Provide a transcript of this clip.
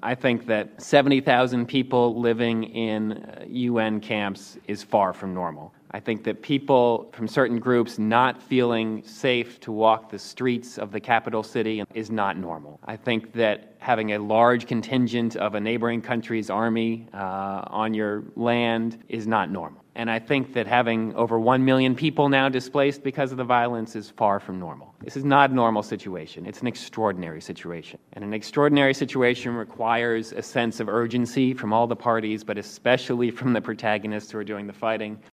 I think that 70,000 people living in UN camps is far from normal. I think that people from certain groups not feeling safe to walk the streets of the capital city is not normal. I think that having a large contingent of a neighboring country's army on your land is not normal. And I think that having over 1 million people now displaced because of the violence is far from normal. This is not a normal situation. It's an extraordinary situation. And an extraordinary situation requires a sense of urgency from all the parties, but especially from the protagonists who are doing the fighting.